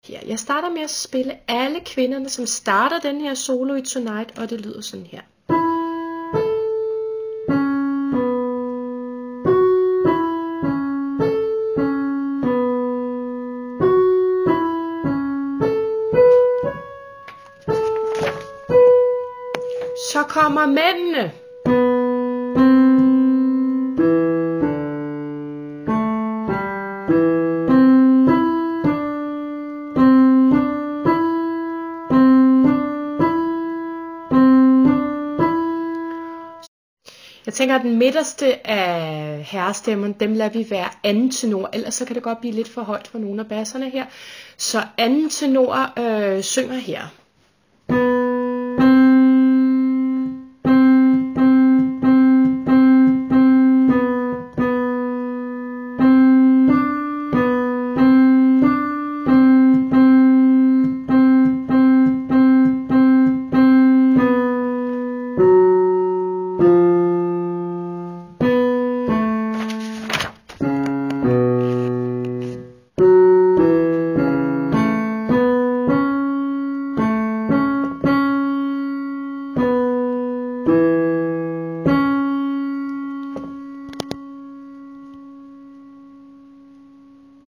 Her, jeg starter med at spille alle kvinderne, som starter den her solo i Tonight, og det lyder sådan her. Så kommer mændene. Jeg tænker, at den midterste af herrestemmen, dem lader vi være anden tenor, ellers så kan det godt blive lidt for højt for nogle af basserne her. Så anden tenor synger her.